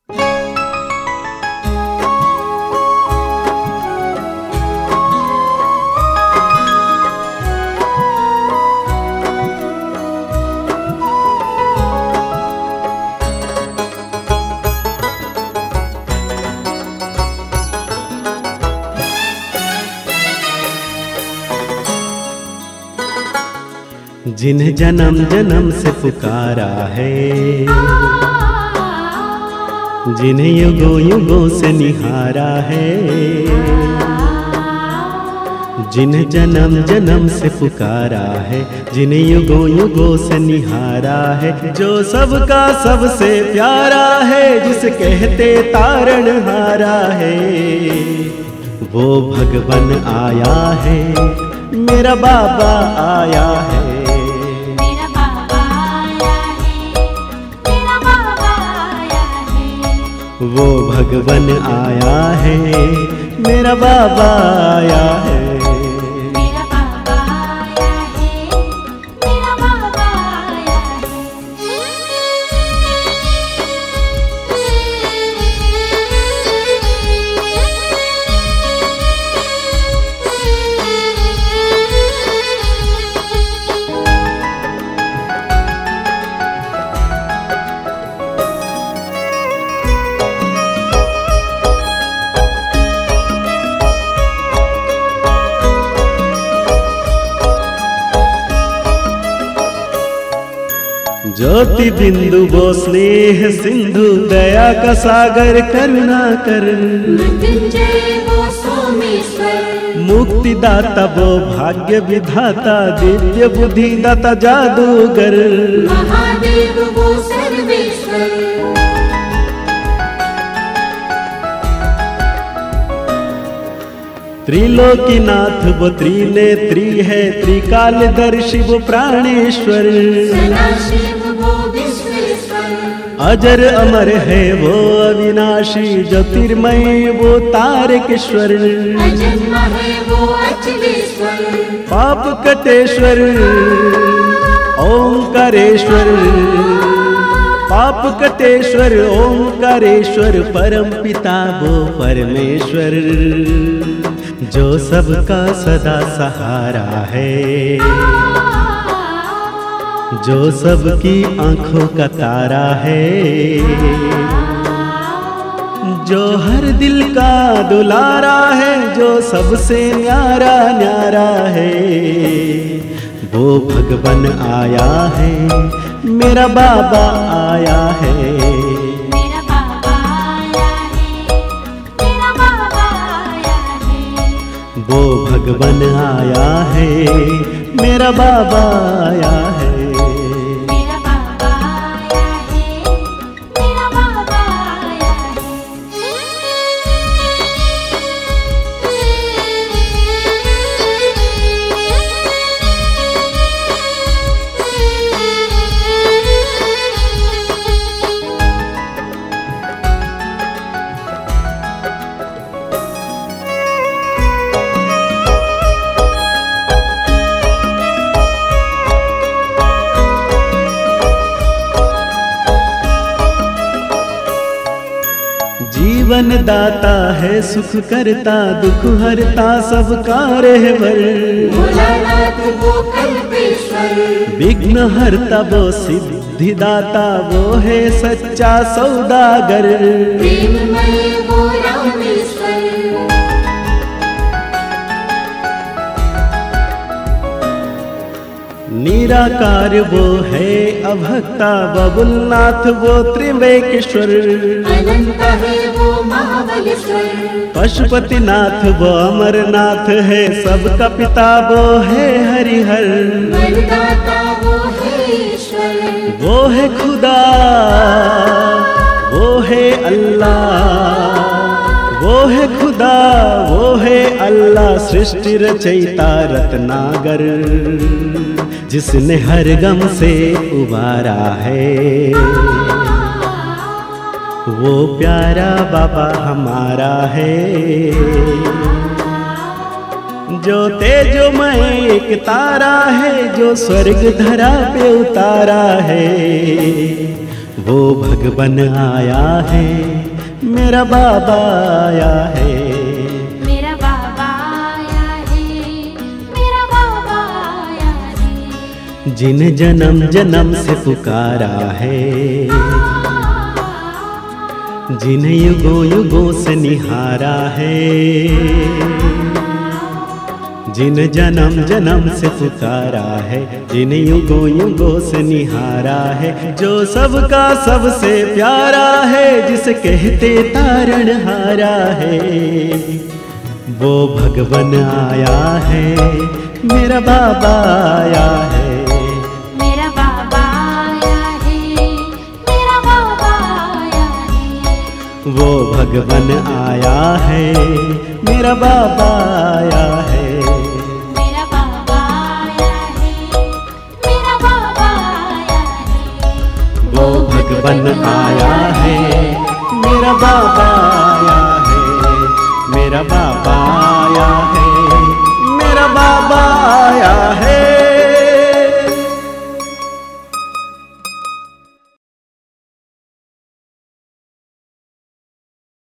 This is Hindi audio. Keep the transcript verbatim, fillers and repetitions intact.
जिन्हें जन्म जन्म से पुकारा है, जिन्हें युगों युगों से निहारा है, जिन्हें जन्म जन्म से पुकारा है, जिन्हें युगों युगों से निहारा है, जो सबका सबसे प्यारा है, जिसे कहते तारणहारा है, वो भगवन आया है, मेरा बाबा आया है। वो भगवन आया है, मेरा बाबा आया है। मेरा बाबा आया है, मेरा बाबा आया ज्योति बिंदु वो स्नेह सिंधु, दया का सागर करुणा कर, मृत्युंजय वो सोमेश्वर, मुक्ति दाता वो भाग्य विधाता, दिव्य बुद्धि दाता जादूगर, महादेव वो सर्वेश्वर, त्रिलोकीनाथ वो त्रिनेत्री है, त्रिकालदर्शी वो प्राणेश्वर, सदाशिव वो विश्वेश्वर, अजर अमर है वो अविनाशी, ज्योतिर्मय वो तारकेश्वर, अजन्मा है वो अचलेश्वर, पाप कटेश्वर ओंकारेश्वर, पाप कटेश्वर ओंकारेश्वर, परम पिता वो परमेश्वर, जो सबका सदा सहारा है, जो सबकी आंखों का तारा है, जो हर दिल का दुलारा है, जो सबसे न्यारा न्यारा है, वो भगवन आया है, मेरा बाबा आया है। मेरा बाबा आया है, मेरा बाबा आया है, वो भगवन आया है, मेरा बाबा आया है। मेरा बाबा आया है, मेरा बाबा आया जीवन दाता है, सुख करता, दुख हरता, सबका रहबर, भोलानाथ वो कल्पेश्वर, विघ्न हरता वो सिद्धिदाता, वो है सच्चा सौदागर, प्रेममय वो रामेश्वर, निराकार वो है अभक्ता, बबुलनाथ वो त्रिम्बकेश्वर, अनंत है वो महाबलेश्वर, पशुपतिनाथ वो अमरनाथ है, सबका पिता वो है हरिहर, वरदाता वो है ईश्वर, वो है खुदा वो है अल्लाह, वो है खुदा वो है अल्लाह, सृष्टि रचयिता रत्नागर, जिसने हर गम से उबारा है, वो प्यारा बाबा हमारा है, जो तेजोमय एक तारा है, जो स्वर्ग धरा पे उतारा है, वो भगवन आया है, मेरा बाबा आया है। मेरा बाबा आया है, मेरा बाबा आया है। जिन जन्म जन्म से पुकारा है, जिन युगों युगों से निहारा है। जिन जन्म जन्म से पुकारा है, जिन युगों युगों से निहारा है। जो सबका सबसे प्यारा है, जिसे कहते तारणहारा है। वो भगवन आया है, मेरा बाबा आया है। मेरा बाबा आया है, मेरा बाबा आया है। वो भगवन आया है, मेरा बाबा आया है। मेरा बाबा आया है, मेरा बाबा आया है। वो भगवन आया है, मेरा बाबा आया है। मेरा बाबा आया है।